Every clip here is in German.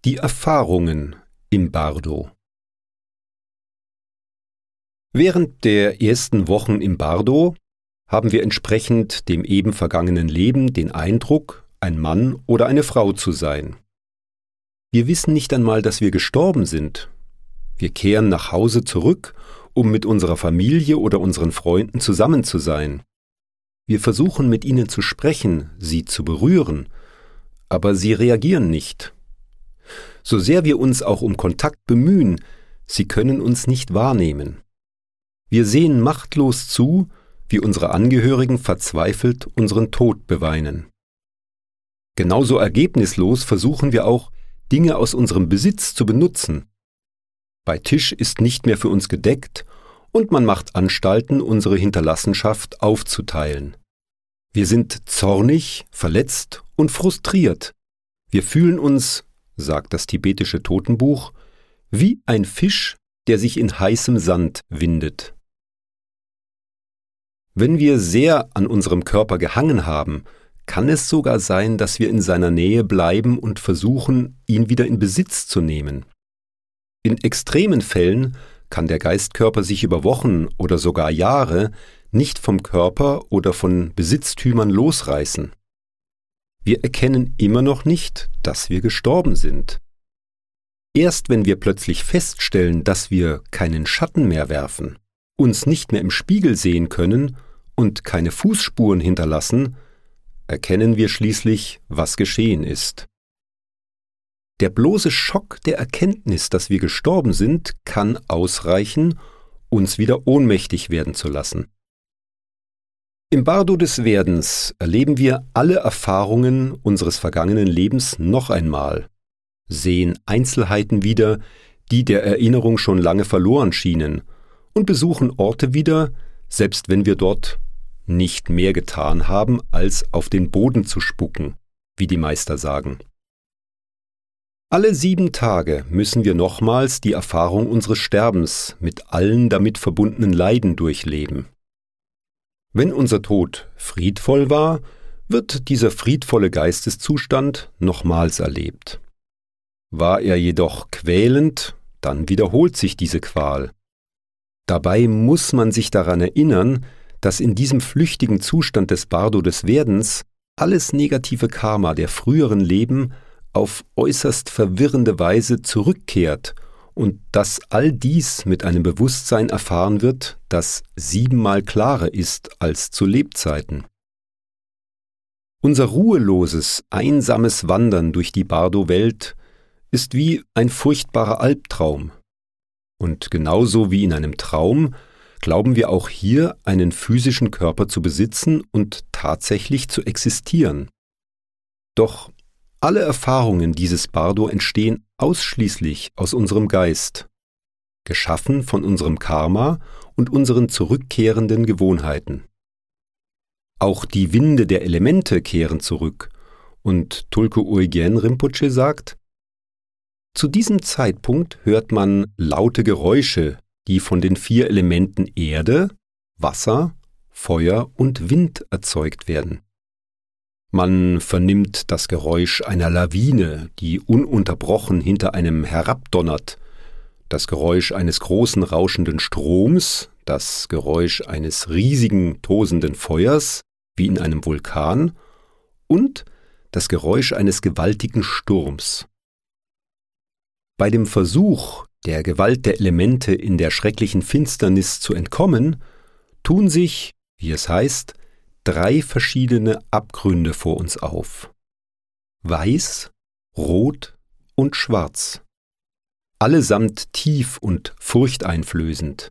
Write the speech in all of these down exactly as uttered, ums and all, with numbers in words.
Die Erfahrungen im Bardo. Während der ersten Wochen im Bardo haben wir entsprechend dem eben vergangenen Leben den Eindruck, ein Mann oder eine Frau zu sein. Wir wissen nicht einmal, dass wir gestorben sind. Wir kehren nach Hause zurück, um mit unserer Familie oder unseren Freunden zusammen zu sein. Wir versuchen mit ihnen zu sprechen, sie zu berühren, aber sie reagieren nicht. So sehr wir uns auch um Kontakt bemühen, sie können uns nicht wahrnehmen. Wir sehen machtlos zu, wie unsere Angehörigen verzweifelt unseren Tod beweinen. Genauso ergebnislos versuchen wir auch, Dinge aus unserem Besitz zu benutzen. Bei Tisch ist nicht mehr für uns gedeckt und man macht Anstalten, unsere Hinterlassenschaft aufzuteilen. Wir sind zornig, verletzt und frustriert. Wir fühlen uns, sagt das tibetische Totenbuch, wie ein Fisch, der sich in heißem Sand windet. Wenn wir sehr an unserem Körper gehangen haben, kann es sogar sein, dass wir in seiner Nähe bleiben und versuchen, ihn wieder in Besitz zu nehmen. In extremen Fällen kann der Geistkörper sich über Wochen oder sogar Jahre nicht vom Körper oder von Besitztümern losreißen. Wir erkennen immer noch nicht, dass wir gestorben sind. Erst wenn wir plötzlich feststellen, dass wir keinen Schatten mehr werfen, uns nicht mehr im Spiegel sehen können und keine Fußspuren hinterlassen, erkennen wir schließlich, was geschehen ist. Der bloße Schock der Erkenntnis, dass wir gestorben sind, kann ausreichen, uns wieder ohnmächtig werden zu lassen. Im Bardo des Werdens erleben wir alle Erfahrungen unseres vergangenen Lebens noch einmal, sehen Einzelheiten wieder, die der Erinnerung schon lange verloren schienen, und besuchen Orte wieder, selbst wenn wir dort nicht mehr getan haben, als auf den Boden zu spucken, wie die Meister sagen. Alle sieben Tage müssen wir nochmals die Erfahrung unseres Sterbens mit allen damit verbundenen Leiden durchleben. Wenn unser Tod friedvoll war, wird dieser friedvolle Geisteszustand nochmals erlebt. War er jedoch quälend, dann wiederholt sich diese Qual. Dabei muss man sich daran erinnern, dass in diesem flüchtigen Zustand des Bardo des Werdens alles negative Karma der früheren Leben auf äußerst verwirrende Weise zurückkehrt und dass all dies mit einem Bewusstsein erfahren wird, das siebenmal klarer ist als zu Lebzeiten. Unser ruheloses, einsames Wandern durch die Bardo-Welt ist wie ein furchtbarer Albtraum. Und genauso wie in einem Traum glauben wir auch hier einen physischen Körper zu besitzen und tatsächlich zu existieren. Doch alle Erfahrungen dieses Bardo entstehen ausschließlich aus unserem Geist, geschaffen von unserem Karma und unseren zurückkehrenden Gewohnheiten. Auch die Winde der Elemente kehren zurück, und Tulku Urgyen Rinpoche sagt: Zu diesem Zeitpunkt hört man laute Geräusche, die von den vier Elementen Erde, Wasser, Feuer und Wind erzeugt werden. Man vernimmt das Geräusch einer Lawine, die ununterbrochen hinter einem herabdonnert, das Geräusch eines großen rauschenden Stroms, das Geräusch eines riesigen tosenden Feuers, wie in einem Vulkan, und das Geräusch eines gewaltigen Sturms. Bei dem Versuch, der Gewalt der Elemente in der schrecklichen Finsternis zu entkommen, tun sich, wie es heißt, drei verschiedene Abgründe vor uns auf. Weiß, rot und schwarz. Allesamt tief und furchteinflößend.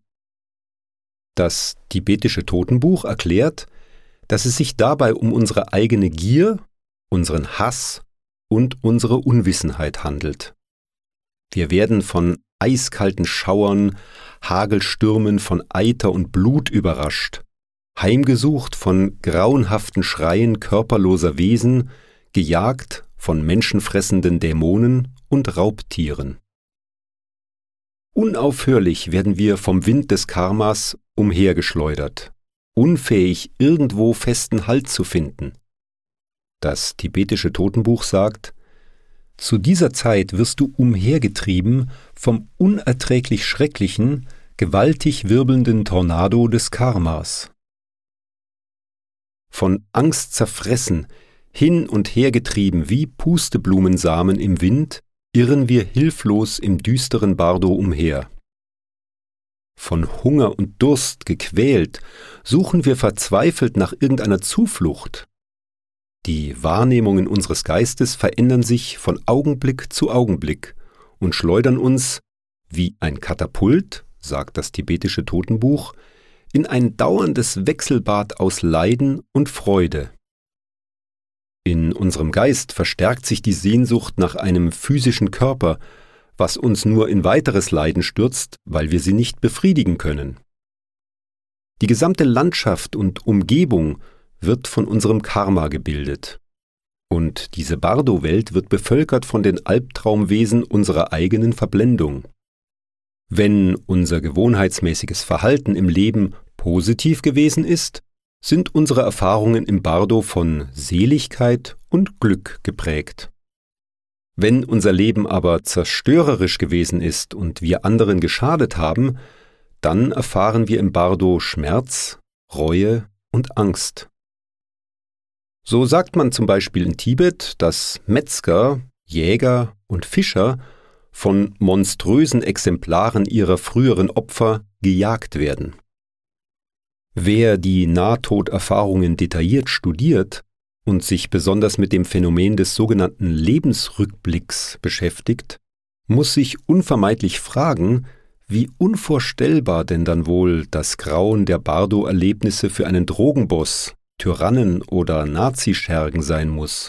Das tibetische Totenbuch erklärt, dass es sich dabei um unsere eigene Gier, unseren Hass und unsere Unwissenheit handelt. Wir werden von eiskalten Schauern, Hagelstürmen von Eiter und Blut überrascht, heimgesucht von grauenhaften Schreien körperloser Wesen, gejagt von menschenfressenden Dämonen und Raubtieren. Unaufhörlich werden wir vom Wind des Karmas umhergeschleudert, unfähig, irgendwo festen Halt zu finden. Das tibetische Totenbuch sagt: Zu dieser Zeit wirst du umhergetrieben vom unerträglich schrecklichen, gewaltig wirbelnden Tornado des Karmas. Von Angst zerfressen, hin und her getrieben wie Pusteblumensamen im Wind, irren wir hilflos im düsteren Bardo umher. Von Hunger und Durst gequält, suchen wir verzweifelt nach irgendeiner Zuflucht. Die Wahrnehmungen unseres Geistes verändern sich von Augenblick zu Augenblick und schleudern uns, wie ein Katapult, sagt das tibetische Totenbuch, in ein dauerndes Wechselbad aus Leiden und Freude. In unserem Geist verstärkt sich die Sehnsucht nach einem physischen Körper, was uns nur in weiteres Leiden stürzt, weil wir sie nicht befriedigen können. Die gesamte Landschaft und Umgebung wird von unserem Karma gebildet. Und diese Bardo-Welt wird bevölkert von den Albtraumwesen unserer eigenen Verblendung. Wenn unser gewohnheitsmäßiges Verhalten im Leben positiv gewesen ist, sind unsere Erfahrungen im Bardo von Seligkeit und Glück geprägt. Wenn unser Leben aber zerstörerisch gewesen ist und wir anderen geschadet haben, dann erfahren wir im Bardo Schmerz, Reue und Angst. So sagt man zum Beispiel in Tibet, dass Metzger, Jäger und Fischer von monströsen Exemplaren ihrer früheren Opfer gejagt werden. Wer die Nahtoderfahrungen detailliert studiert und sich besonders mit dem Phänomen des sogenannten Lebensrückblicks beschäftigt, muss sich unvermeidlich fragen, wie unvorstellbar denn dann wohl das Grauen der Bardo-Erlebnisse für einen Drogenboss, Tyrannen oder Nazischergen sein muss.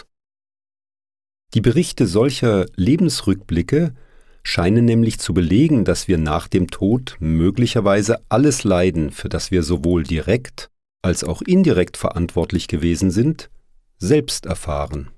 Die Berichte solcher Lebensrückblicke scheinen nämlich zu belegen, dass wir nach dem Tod möglicherweise alles Leiden, für das wir sowohl direkt als auch indirekt verantwortlich gewesen sind, selbst erfahren.